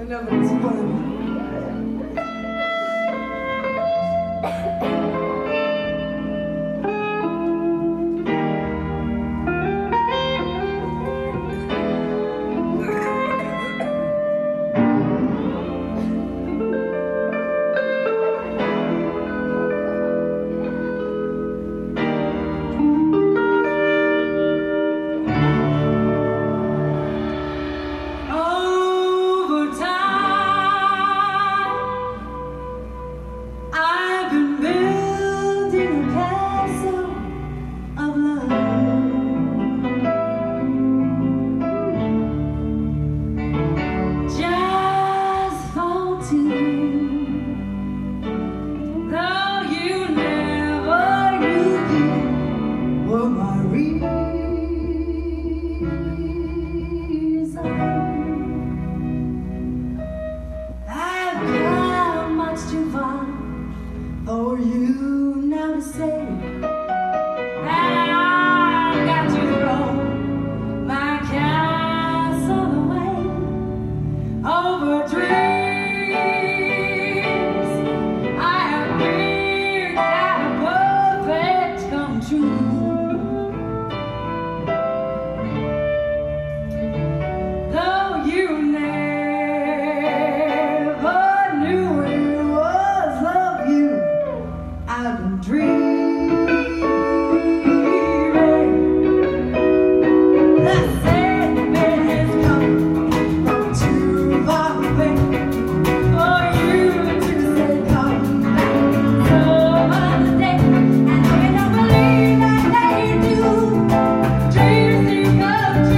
whenever it's fun. For you now to say that I've got to throw my castle away over dreams I have been that perfect come true. Though you never knew it was love you I've been dreaming. The sandman has come from too far away for you to say come back some other day. And I don't believe that they do. Dreams do come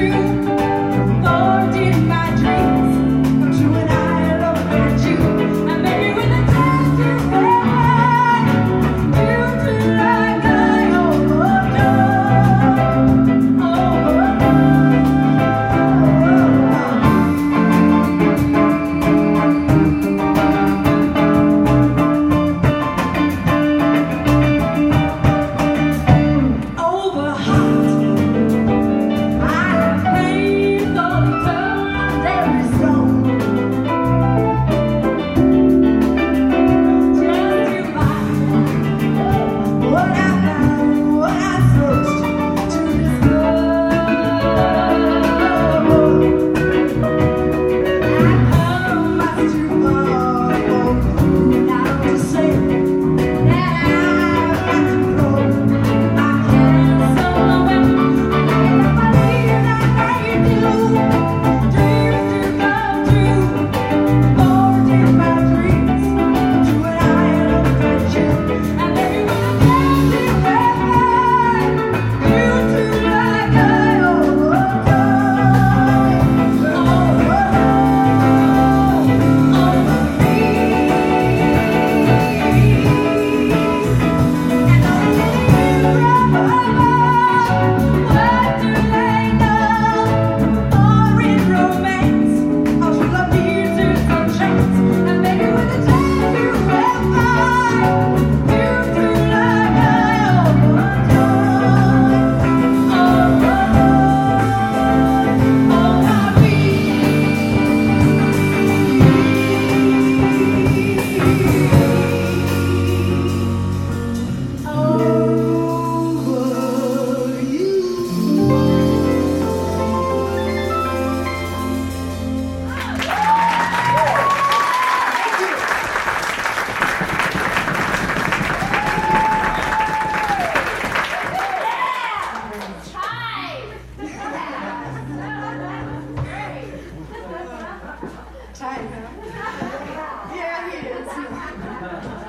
true. For did my dreams come true when I look at you? And maybe with a time to wait. Tight, huh? Yeah, he is.